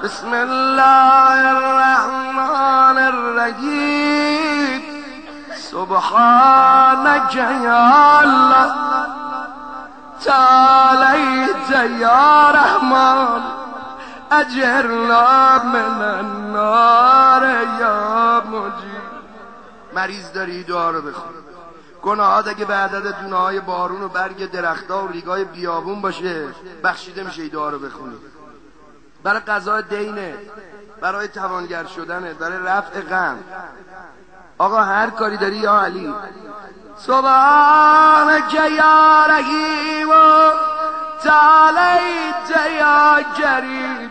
بسم الله الرحمن الرحیم سبحانك یا الله تعالیت یا رحمان اجرنا من النار یا مجیر. مریض داری دعا رو بخون. گناهات اگه به عدد دونه های بارون و برگ درختها و ریگای بیابون باشه بخشیده میشه. دعا رو بخونی برای قضای دینه، برای توانگر شدنه، برای رفع غم. آقا هر کاری داری یا علی. سبحانك یا رحیم و تعالیت یا کریم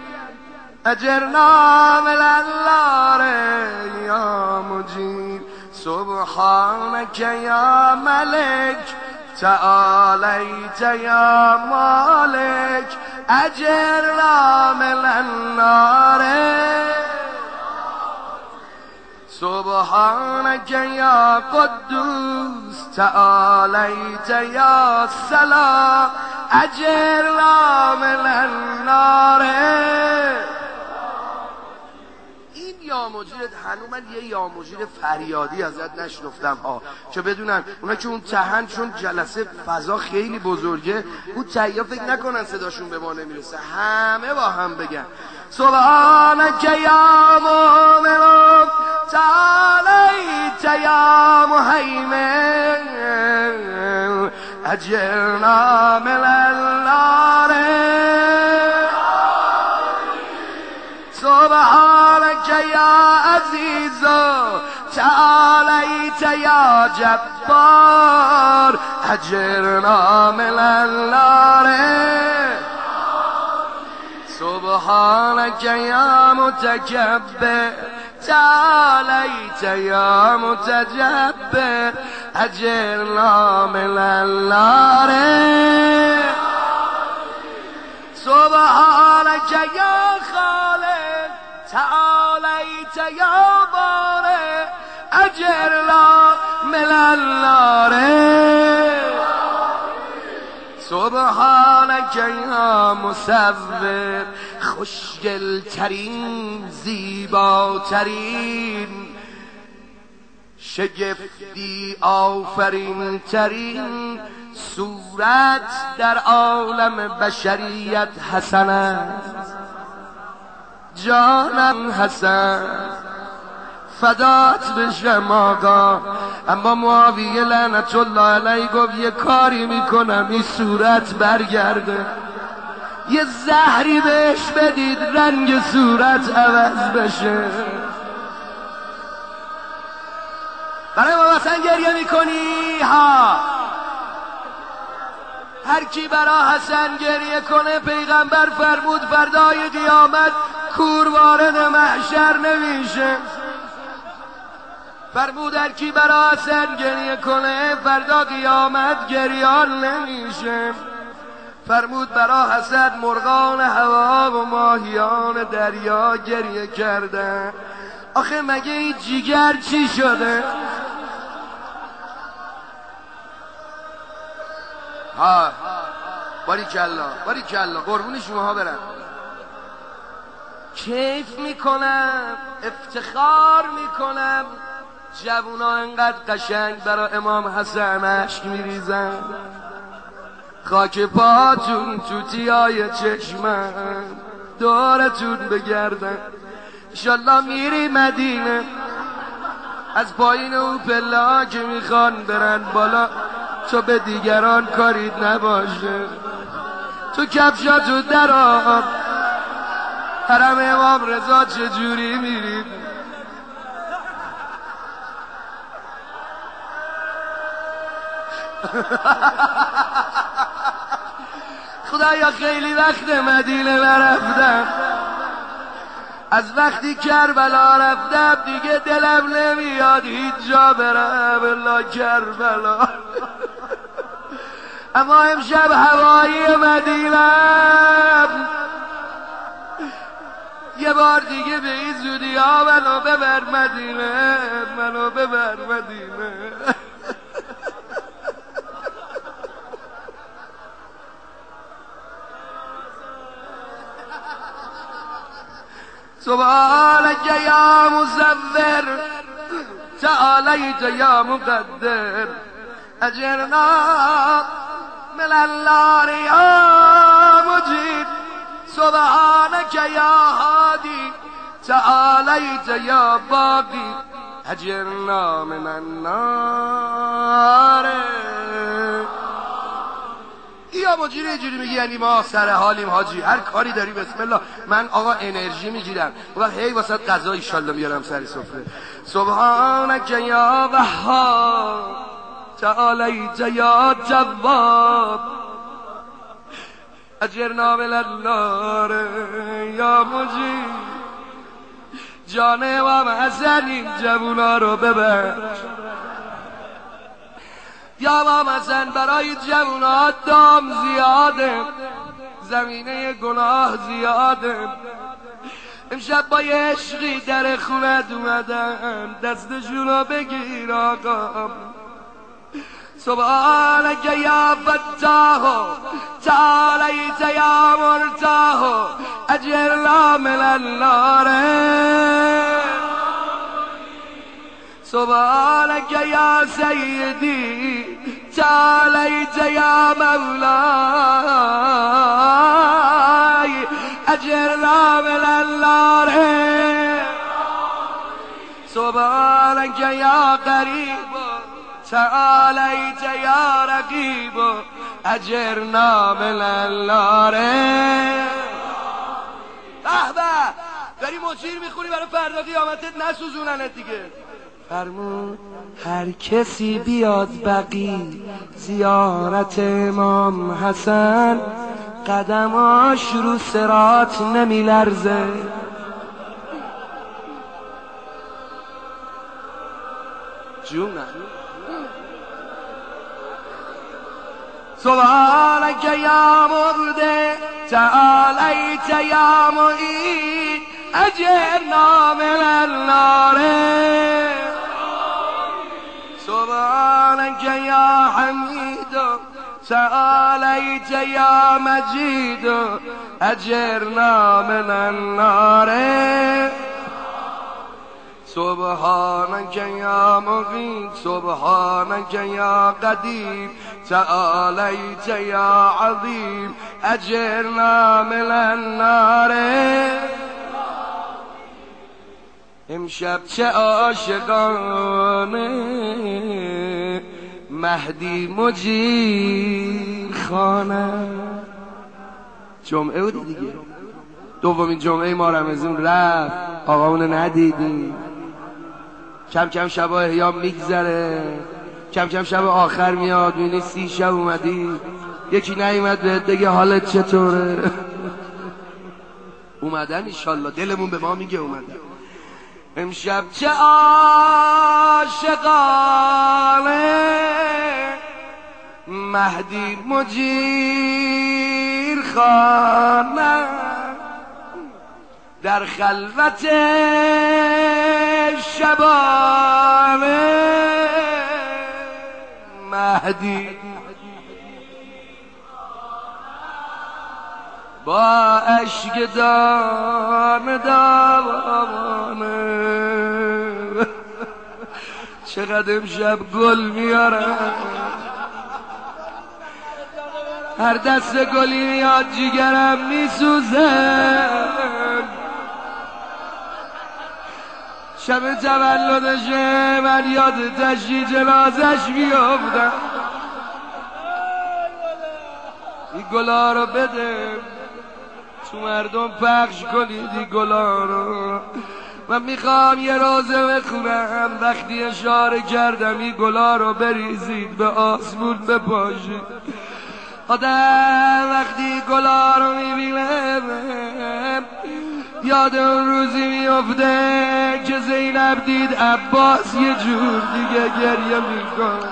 اجرنا من النار یا مجیر. سبحانك یا ملک تعالیت یا مالک اجرنا من النار. سبحانك یا قدوس تعالیت یا سلام اجرنا من النار. این یا مجیرت هنو من یه یا مجیر فریادی ازت نشنفتم ها، چه بدونن اونا که اون تهن چون جلسه فضا خیلی بزرگه اون تهیا فکر نکنن صداشون به ما نمیرسه، همه با هم بگن سبحانك یا مؤمن تعالیت یا مهیمن اجرنا من النار. سبحانك یا عزیز تعالیت یا جبار اجرنا من النار. سبحانك یا متکبر تعالیت یا متجبر اجرنا من النار. سبحانك یا خالق تعالیت یا بارئ اجرنا من النار. سبحانك یا مصور خوشگل ترین زیباترین شگفتی آفرین ترین صورت در عالم بشریت حسن است. جانم حسن فدات بشم آقا. اما معاویه لعنت الله علیه گفت یه کاری میکنم این صورت برگرده، یه زهری بهش بدید رنگ صورت عوض بشه. برای ما مثلا گریه میکنی ها؟ هر کی برا حسن گریه کنه پیغمبر فرمود فردای قیامت کور وارد محشر نمیشه. فرمود هر کی برا حسن گریه کنه فردا قیامت گریان نمیشه. فرمود برا حسن مرغان هوا و ماهیان دریا گریه کردن. آخه مگه این جیگر چی شده؟ ها باریکالله باریکالله قربون شماها برم. کیف میکنم افتخار میکنم جوونا انقدر قشنگ برا امام حسن اشک میریزن. خاک پاتون توتیای چشمم دورتون بگردن. انشالله میری مدینه از پایین اون پله ها که میخوان برن بالا تو به دیگران کارید نباشه. تو کفشاتو در آب حرم امام رضا چجوری میرید؟ خدایا خیلی وقت مدینه نرفتم، از وقتی کربلا رفتم دیگه دلم نمیاد هیچ جا برم الا کربلا. اما امشب هوایی مدینه یه بار دیگه به این زودی ها منو ببر مدینه، منو ببر مدینه. سبحانك یا مصور تعالیت یا مقدر اجرنا من النار یا مجید سبحانك یا هادی تعالیت یا باقی اجرنا من النار. یا مجید اینجوری میگی یعنی ما سر حالیم حاجی، هر کاری داری بسم الله. من آقا انرژی میگیرم و هی واسه غذا ان شاء الله میارم سر سفره. سبحانك یا وهاب تعالیت یا جواب اجرنا من النار یا مجید. جان امام حسن این جوونا رو ببخش یا امام حسن، برای جوونا دام زیاده، زمینه گناه زیاده. امشب با یه عشقی در خونت اومدن، دستشون رو بگیر آقا. سبحانك یا فتاح تعالیت یا مرتاح اجرنا من النار. سبحانك یا سیدی تعالیت یا مولاي اجرنا من النار. سبحانك یا قریب تعالیت یا رقیب اجرنا من النار. به داری مجیر میخونی برای فردا قیامتت نسوزوننت دیگه. فرمود هر کسی بیاد بقی زیارت امام حسن، قدماش رو صراط نمیلرزه. جونم سبحانك یا مرده تعالیت یا معید اجرنا من النار. سبحانك یا حمید تعالیت یا مجید اجرنا من النار. سبحانك یا مقیت سبحانك یا قدیم تعالیت یا عظیم اجرنا من النار. امشب چه عاشقانه مهدی مجیر خانه. جمعه بود دیگه، دومین جمعه ما رمضان رفت، آقامونو ندیدیم. کم کم شب احیا میگذره، کم کم شب آخر میاد، میبینی 30 شب اومدی یکی نیومد بهت بگه حالت چطوره. اومدن انشالله، دلمون به ما میگه اومدن. امشب چه عاشقانه مهدی مجیر خانه، در خلوت شبانه مهدی با اشک دام دوانه. چقدر امشب گل میارم، هر دست گلی میاد جیگرم میسوزه. شب تولدشه من یاد تشییع جنازش میافتم. این گلا رو بده تو مردم پخش کنید، این گلا رو. من میخوام یه روزه بخونم، وقتی اشاره کردم این گلا رو بریزید به آسمون بپاشید. آدم وقتی گلا رو میبینه یاد اون روزی میفته که زینب دید عباس یه جور دیگه گریه میکن.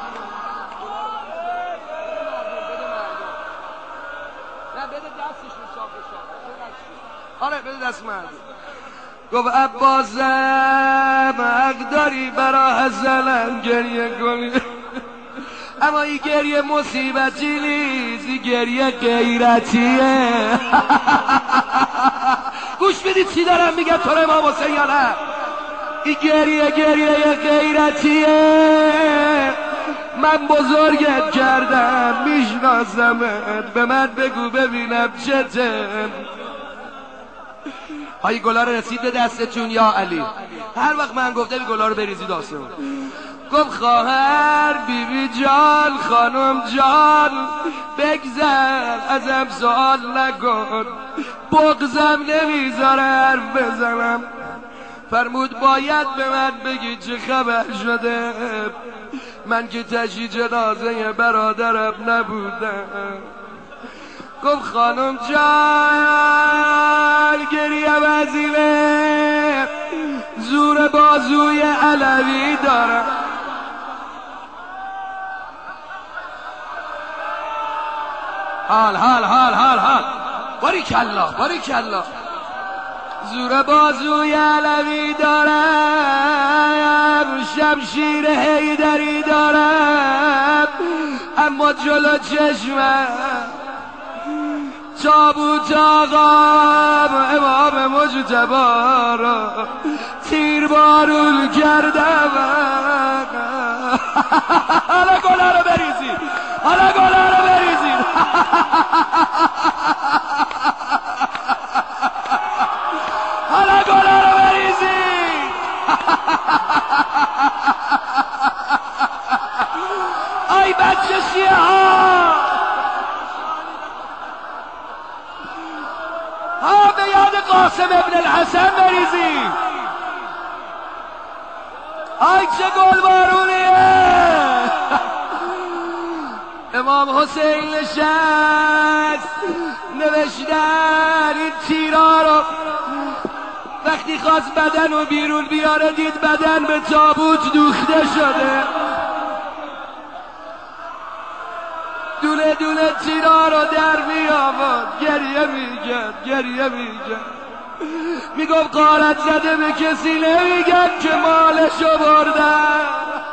آره بده دست من. گفت عباسم حق داری برا حسنم گریه کنی، اما این گریه مصیبتی نیست، این گریه غیرتیه. گوش بدید چی دارم میگم تو امام حسین یا نه؟ این گریه غیرتیه. من بزرگت کردم میشناسمت، به من بگو ببینم چته. های گلا رو رسید به دستتون یا علی؟ هر وقت من گفته بی گلا رو بریزید آسمون. گفت خواهر بیبی جان خانم جان بگذر ازم سوال نکن، بغضم نمیذاره حرف بزنم. فرمود باید به من بگی چه خبر شده، من که تشییع جنازه برادرم نبودم. گفت خانم جان گریم عظیمه، زور بازوی علوی دارم. حال باریکالله زور بازوی علوی دارم، شمشیر حیدری دارم، اما جلو چشمم تابوت آقام امام مجتبی را تیر بارون کردم. حالا گلا رو بریزید، ای بچه شیعه ها به یاد قاسم ابن الحسن بریزید. ای چه گلبارونیه. امام حسین نشست، نوشتن این تیرا رو وقتی خواست بدن رو بیرون بیاره دید بدن به تابوت دوخته شده. دونه تیرا رو در می آورد، گریه میگرد، میگفت غارت زده به کسی نمیگن که مالشو بردن.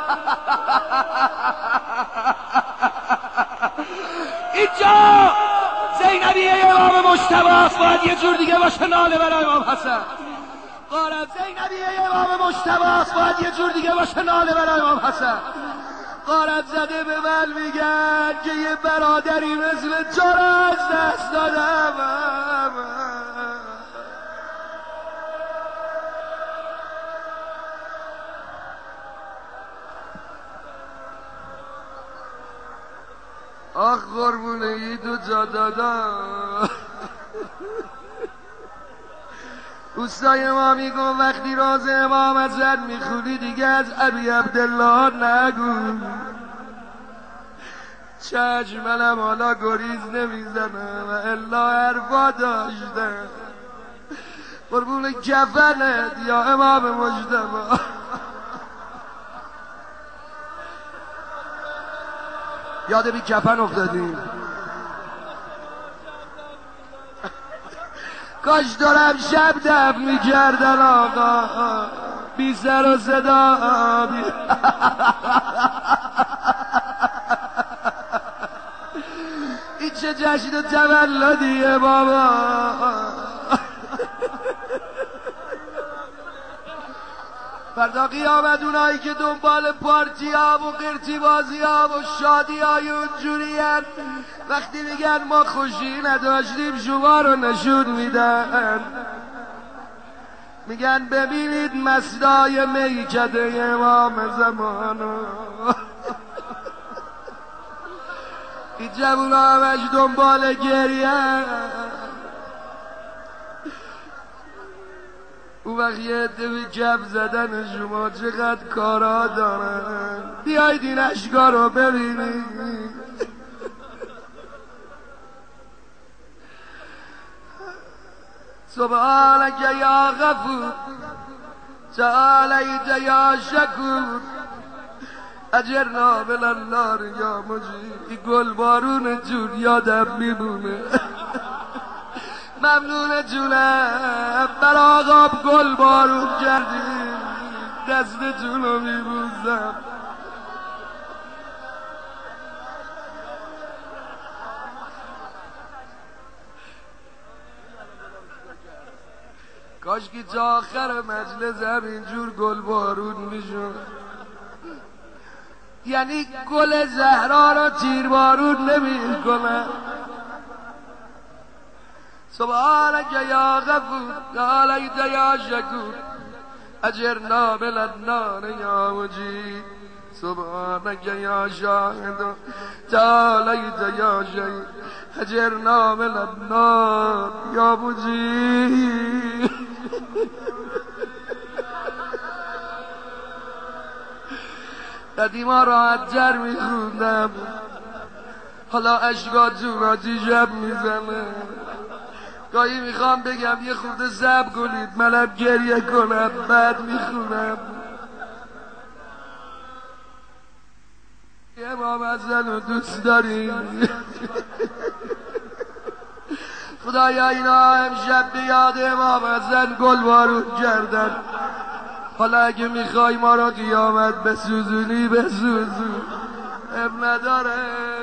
اینجا زینبیه امام مجتبی است، باید یه جور دیگه باشه ناله برای امام حسن. غارت زینبیه امام مجتبی است، باید یه جور دیگه باشه ناله برای امام حسن. غارت زده به من میگن که یه برادری مثل تو را از دست دادم. آخ قربونه ای دو جا دادم. اوستای ما میگن وقتی راز امام حسن میخونی دیگه از ابی عبدالله نگو. چشمنم حالا گریز نمیزنم و الا حرفا داشتم. قربون کفنت یا امام مجتبی. یاد بی کفن افتادیم. کاش دارم شب دب میکردن آقا، بی سر و صدا. این چه جشن تولدیه بابا. فردا قیامت اونایی که دنبال پارتی ها و قرتی بازی ها و شادی های اونجوری هن، وقتی میگن ما خوشی نداشتیم شما رو نشون میدن. میگن ببینید مصدای میکده امام زمانو. این جوون ها همش دنبال گریه. اون وقت یه عده به کف زدن شما چقدر کارا دارن. بیایید این اشکا رو ببینید. سبحانک یا غفور تعالیت یا شکور اجرنا من النار یا مجید. این گل بارون جون یادم میمونه. ممنون جونم بر آقام گل بارون کردی، دستتون رو میبوزم. کاش که تا آخر مجلس همینجور گل بارون میشد، یعنی گل زهرا را تیر بارون نمی کنه. سبحانك یا غفور تعالیت یا شکور اجرنا من النار یا مجید. سبحانك یا شاهد تعالیت یا شهید اجرنا من النار یا مجید. قدیما راحت جر میخوندم، حالا اشکا جون آتیشم میزنه. گاهی میخوام بگم یه خورده صبر کنید منم گریه کنم بعد میخونم. امام حسن رو دوست داریم. خدایا اینا امشب به یاد امام حسن گل بارون کردن، حالا اگه میخوای ما را قیامت بسوزونی بسوزون، اب نداره.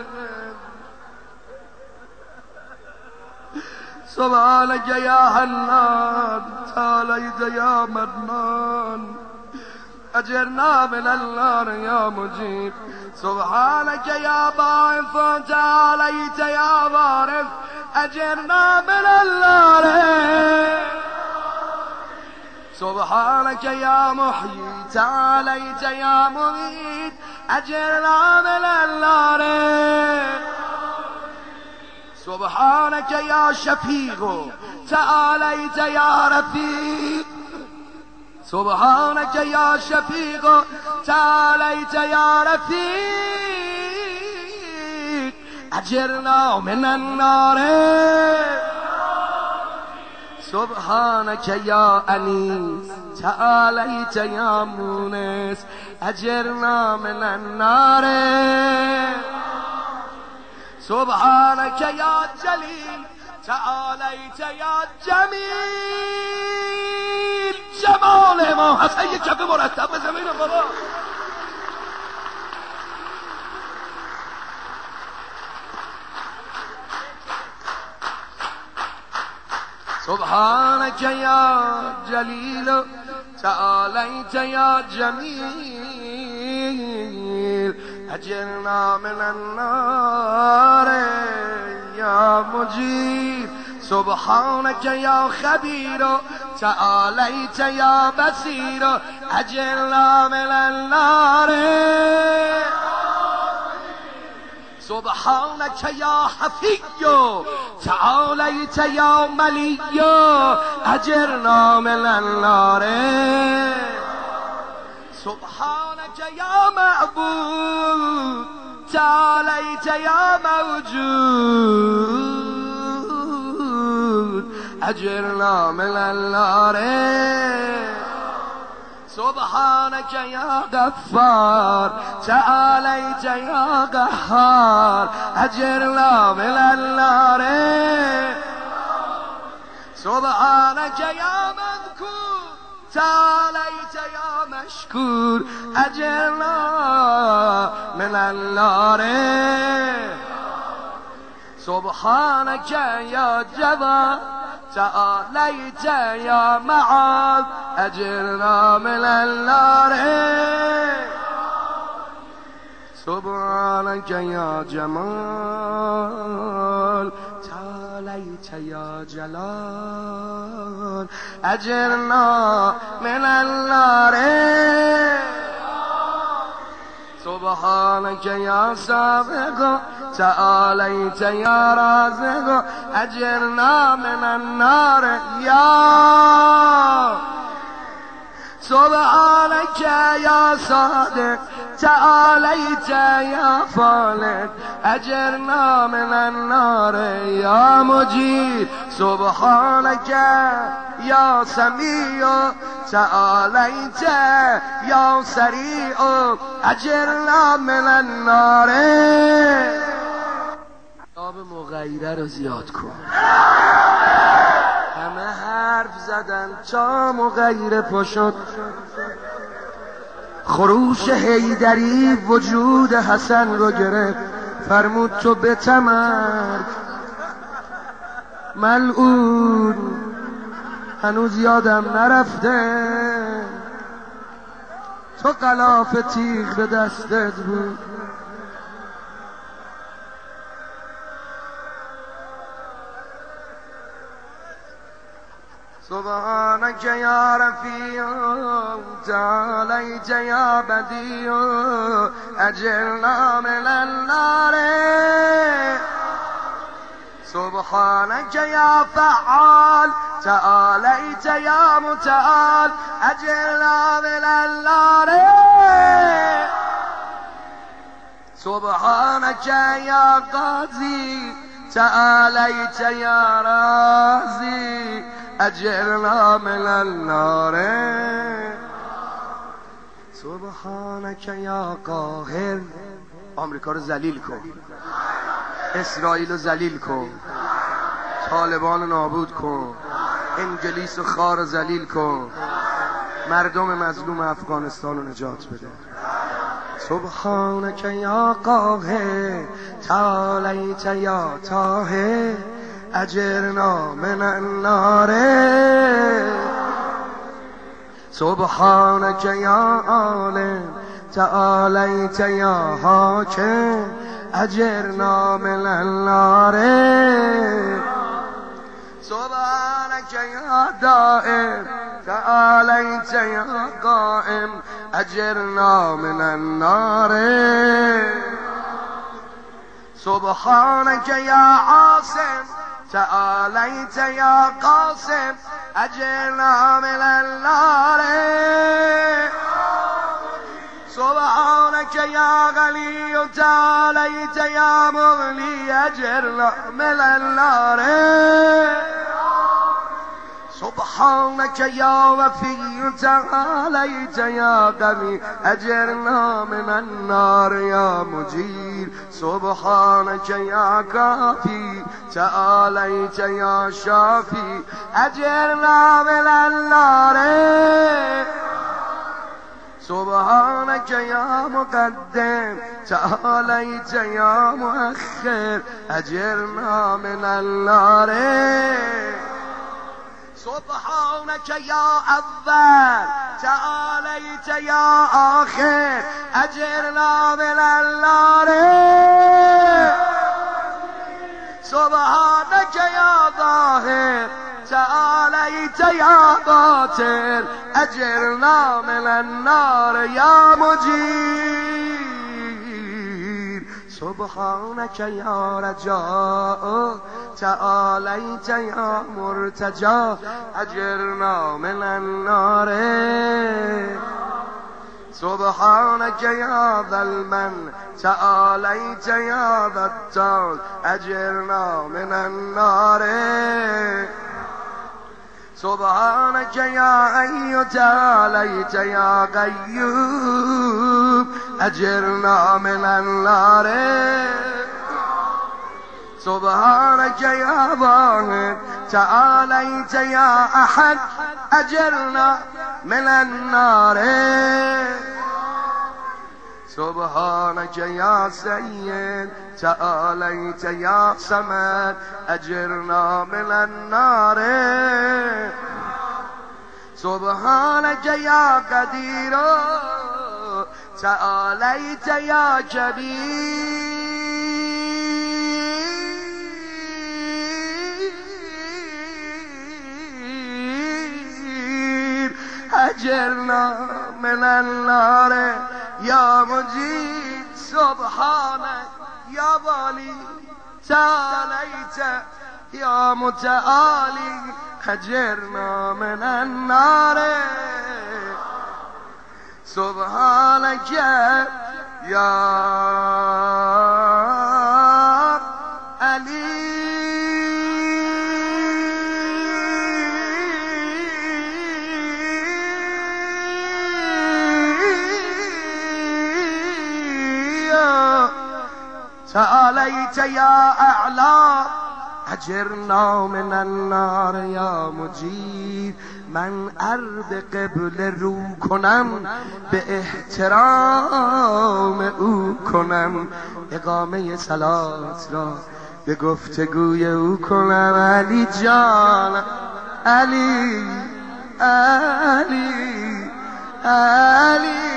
سبحانك یا حنان تعالیت یا منان اجرنا من النار یا مجیب. سبحانك یا باعث تعالیت یا وارث اجرنا من النار. سبحانك یا محیی تعالیت یا ممیت اجرنا من النار. سبحانك یا شفیق تعالیت یا رفیق. سبحانك یا شفیق تعالیت یا رفیق اجرنا من النار. سبحانك یا انیس تعالیت یا مونس اجرنا من النار. سبحانك یا جلیل تعالیت یا جمیل. جمال امام حسن یک کف مرتب به زمین بابا. سبحانك یا جلیل تعالیت یا جمیل اجرنا من النار یا مجیب. سبحانك یا خبیر تعالیت یا بصیر اجرنا من النار. سبحانك یا حفی تعالیت یا ملی اجرنا من النار. سبحانك یا معبود تعالیت یا موجود اجرنا من النار. سبحانك یا غفار تعالیت یا قهار اجرنا من النار. سبحانك یا مذکور تعالیت یا مشکور اجرنا من النار. سبحانك یا جواد تعالیت یا معاذ اجرنا من النار. سبحانك یا جمال تعالیت یا جلال اجرنا من النار. سبحانك یا سابق تعالیت یا رازق اجرنا من النار. یا سبحانك یا صادق تعالیت یا فالق اجرنا من النار. یا مجید سبحانك یا سمیع تعالیت یا سریع اجرنا من النار. آب مغیره رو زیاد کن. همه حرف زدن تا مغیره پا شد. خروش حیدری وجود حسن رو گرفت، فرمود تو به تمر ملعون هنوز یادم نرفته تو غلاف تیغ به دستت بود. سبحانك يا رفيع تعاليت يا بديع أجرنا من النار. سبحانك يا فعال تعاليت يا متعال أجرنا من النار. سبحانك يا قاضي تعاليت يا رازي أجرنا من النار. سبحانك يا قاهر آمریکا رو ذلیل کن، اسرائیل رو ذلیل کن، طالبان رو نابود کن، انگلیس و خار رو ذلیل کن، مردم مظلوم افغانستان رو نجات بده. سبحانك يا قاهر تعاليت يا طاهر أجرنا من النار. سبحانك يا عالم تعاليت يا حاكم أجرنا من النار. سبحانك يا دائم تعاليت يا قائم أجرنا من النار. سبحانك يا عاصم تعاليت يا قاسم أجرنا من النار. سبحانك يا غني تعاليت يا مغني أجرنا من النار. سبحانك يا وفي تعاليت يا قوي أجرنا من النار يا مجير. سبحانك يا كافي تعاليت يا شافي أجرنا من النار. سبحانك يا مقدم تعاليت يا مؤخر أجرنا من النار. سبحانك يا أول تعاليت يا آخر أجرنا من النار. سبحانك يا ظاهر تعاليت يا باطن أجرنا من النار يا مجير. سبحانك يا رجاء تعاليت يا مرتجى أجرنا من النار. سبحانك يا ذا المن تعاليت يا ذا الطول أجرنا من النار. سبحانك يا حي تعاليت يا قيوم أجرنا من النار. سبحانك يا واحد تعاليت يا أحد أجرنا من النار. سبحانك يا سيد تعاليت يا صمد أجرنا من النار. سبحانك يا قدير تعاليت يا كبير أجرنا من النار يا مجيد. سبحانك يا والي تعاليت يا متعالي أجرنا من النار. سبحانك يا علي تعاليت يا أعلى أجرنا من النار يا مجيب. من عرض قبل رو کنم به احترام او کنم، اقامه صلات را به گفتگوی او کنم. علی جان علی علی علی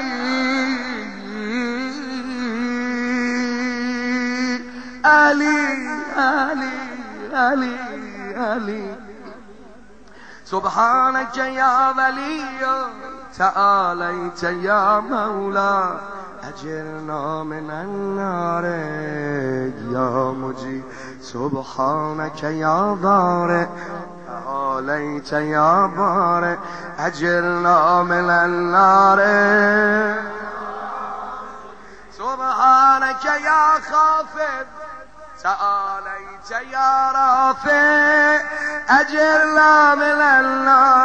علی علی علی علی سبحانك يا ولي تعاليت يا مولا أجرنا من النار يا مجيب سبحانك يا بارئ تعاليت يا بارئ أجرنا من النار سبحانك يا خافض تعاليت يا رافع أجرنا من النار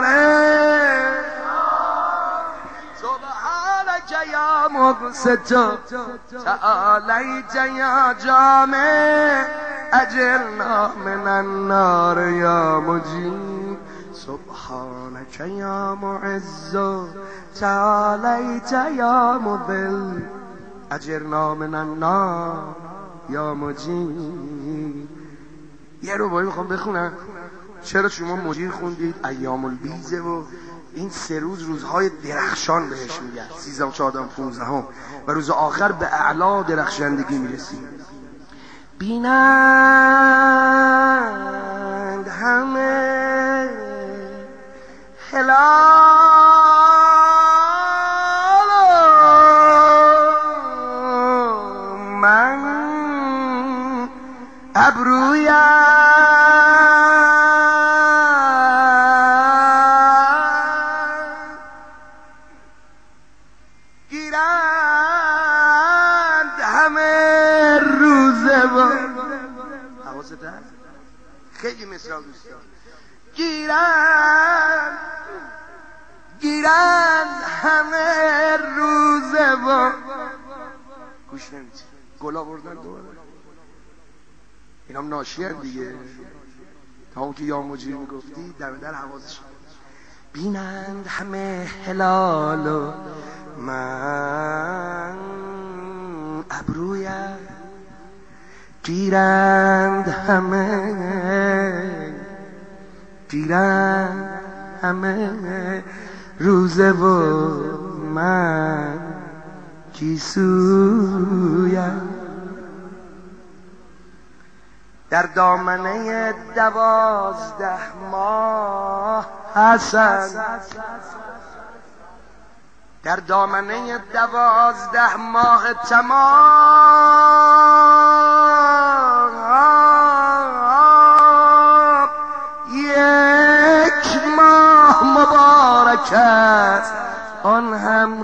سبحانك يا مبسط تعاليت يا جامع أجرنا من النار يا مجيب سبحانك يا معز تعاليت يا مذل أجرنا من النار یا مجید. یه ربایی میخوام بخونم. چرا شما مجید خوندید؟ ایام البیزه و این 3 روز روزهای درخشان بهش میگن، 13 14 15 و روز آخر به اعلا درخشندگی میرسید. بینند همه هلال من ابرویم گیرند همه روزه با حواست هست؟ خیلی مثال دوستان. گیرند همه روزه با گوش نمیدی گلا بردن دوباره. اینام ناشی هست دیگه. تا اون که یا مجیر میگفتی در حواسش. بینند همه هلال و من ابرویم گیرند همه روزه و من گیسویم. در دامنه 12 ماه حسن، در دامنه 12 ماه تمام 1 ماه مبارک است آن هم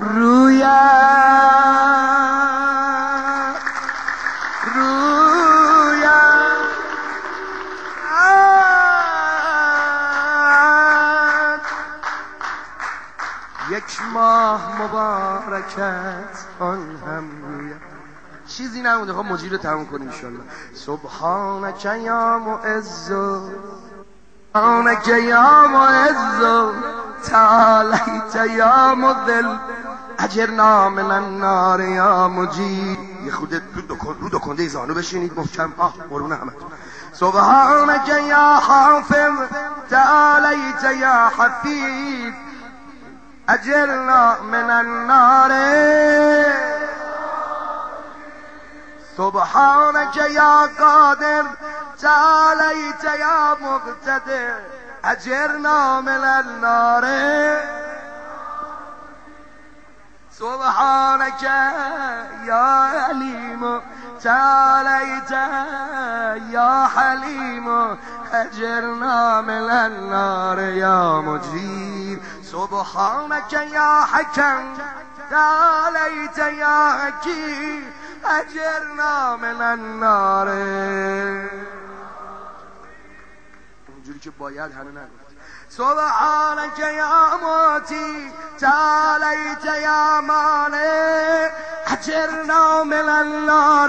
یک ماه مبارکت آن هم رویم. چیزی نمونده. خب مجید رو تموم کنیم انشالله. سبحانک یا معز سبحانک یا معز تعالیت یا مذل اجرنا من النار یا مجید. یه خود رو دکنده زانو بشینید محکم. قربون همه. سبحانک یا حافظ تعالیت یا حفیظ اجرنا من النار سبحانك يا قادر تعاليت يا مقتدر اجرنا من النار سبحانك يا عليم تعاليت يا حليم اجرنا من النار يا مجيب سبحانك يا حكم تعاليت يا حكيم اجرنا من النار. اونجوری که باید همه نگفت. سبحانك يا موتي تعاليت يا مانع اجرنا من النار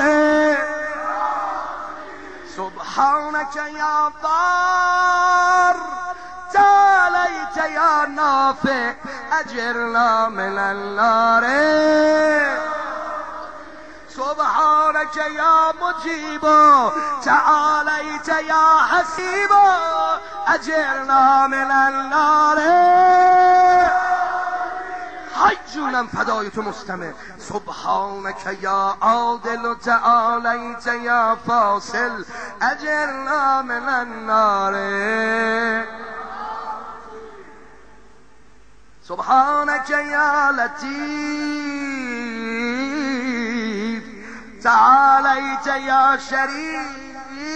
سبحانك يا ضار تعاليت يا نافع اجرنا من النار سبحانك يا مجيب تعاليت يا حسيب اجرنا من النار. های جونم فدای تو مستمع. سبحانک یا عادل و تعالیت یا فاصل اجرنا من النار. سبحانک یا لطیف تعالیت یا شریف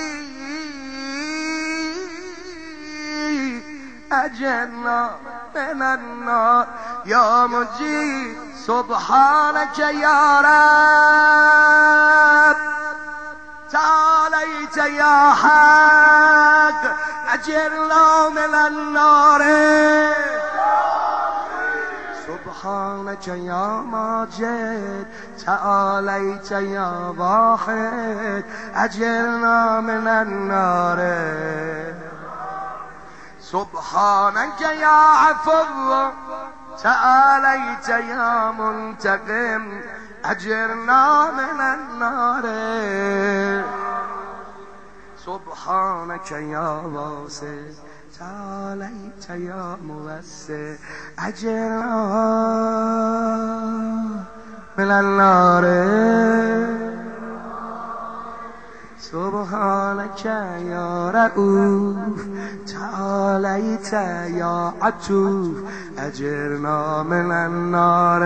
اجرنا من النار. یا مجید سبحانک یا رب تعالیت یا حق اجرنا من النار. سبحانک یا ماجد تعالیت یا واحد اجرنا من النار. سبحانک یا عفو تعالیت یا منتقم اجرنا من النار. سبحانک یا واسع تعالیت یا موسع اجرنا من النار. سبحانک یا رؤوف تعالیت یا عطوف اجرنا من النار.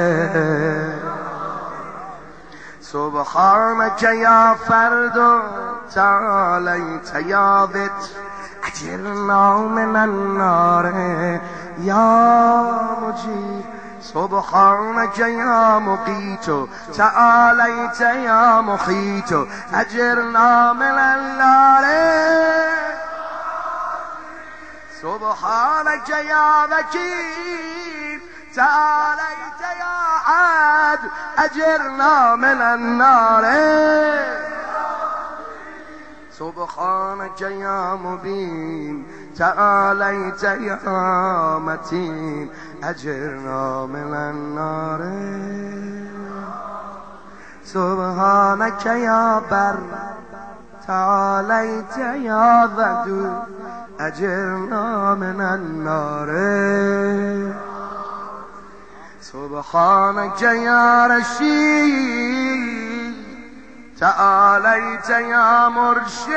سبحانک یا فرد تعالیت یا وتر اجرنا من النار. یا مجید سبحانک یا مقیت تعالیت یا محیط اجرنا من النار. سبحانک یا وکیل تعالیت یا عدل اجرنا من النار. سبحانک یا مبین تعالیت یا متین اجرنا من النار. سبحانک یا بر تعالیت یا ودود اجرنا من النار. سبحانک یا رشید تعالیت یا مرشد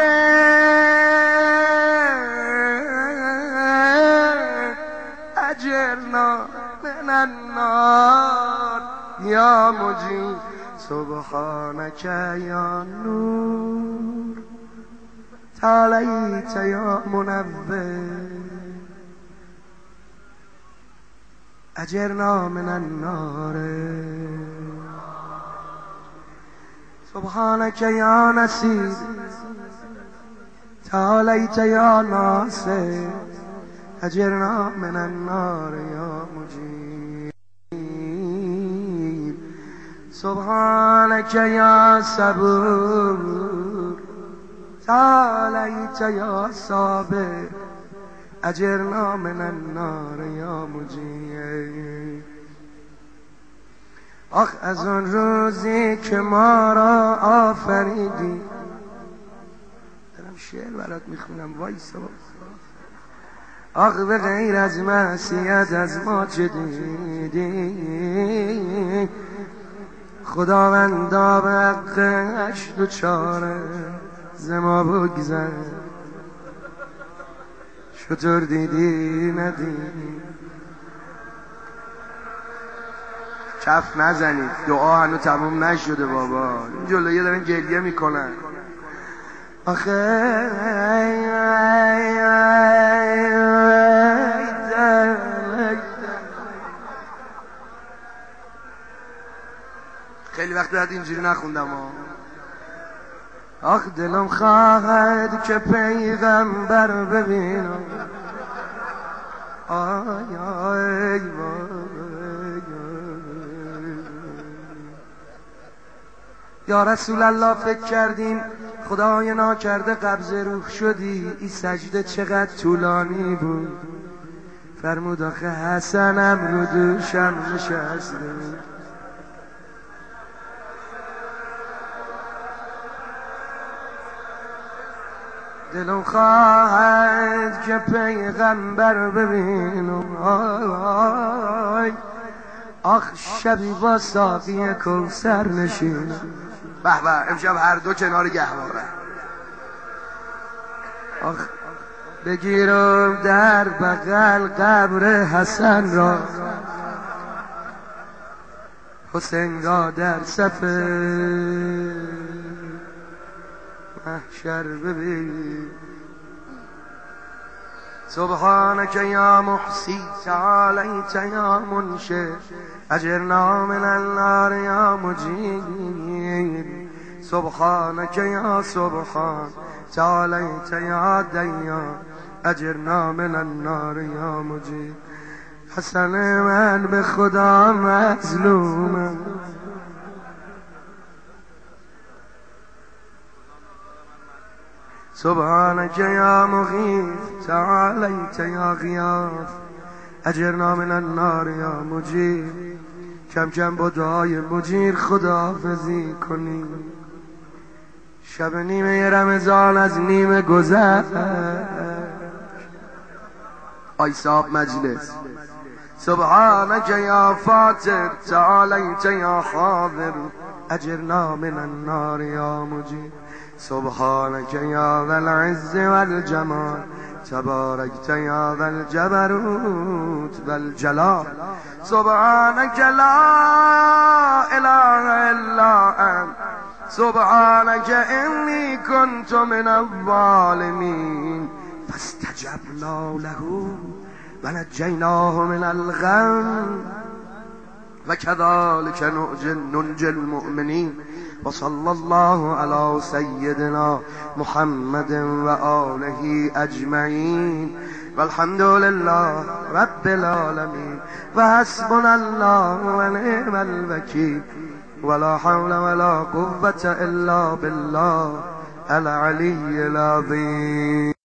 اجرنا من النار. یا مجید سبحانک یا نور تعالیت یا منور اجرنا من النار. سبحانک یا نصیر تعالیت یا ناصر اجرنا من النار. یا مجید سبحانک یا صبور تعالیت یا صابر اجرنا من النار. یا مجید آخ از آن روزی که ما را آفریدی. دارم شعر برات میخونم وایسا. آخ به غیر از معصیت از ما چه دیدی. خداوندا به حقش دوچاره ز ما بگذر. شطور دیدی ندیدی. کف نزنید دعا هنو تموم نشده بابا. این جلویه دارن گریه میکنن. آخه خیلی وقت بعد اینجوری نخوندم ها. آخ دلم خواهد که پیغمبر ببینم. آی آی یا رسول الله فکر کردیم خدای ناکرده قبض روح شدی. این سجده چقدر طولانی بود. فرمود آخه حسنم رو دوشم نشسته. دلم خواهد که پیغمبر ببینم، آخ شبی با ساقی کوثر نشینم. به به امشب هر دو کنار گهواره. آخ بگیرم در بغل قبر حسن را، حسین را در صف محشر ببین. سبحانك یا محسی تعالیت یا منشئ اجرنا من النار یا مجیر. سبحانك یا سبحان تعالیت یا دیان اجرنا من النار یا مجیر. حسن من به خدا مظلومم، سبحانك یا مغیث تعالیت یا غیاث اجرنا من النار یا مجیر. کم کم با دعای مجیر خداحافظی کنیم. شب نیمه رمضان از نیمه گذشت. آی صاحب مجلس. سبحانك یا فاتر تعالیت یا حاضر اجرنا من النار یا مجیر. سبحانك یا ذا العز والجمال تباركت یا ذا الجبروت والجلال. سبحانك لا اله الا انت سبحانك انی كنت من الظالمین. فاستجبنا له ونجيناه من الغم وكذلك ننجي المؤمنين. وصلى الله على سيدنا محمد وآله أجمعين والحمد لله رب العالمين. وحسبنا الله ونعم الوكيل ولا حول ولا قوة إلا بالله العلي العظيم.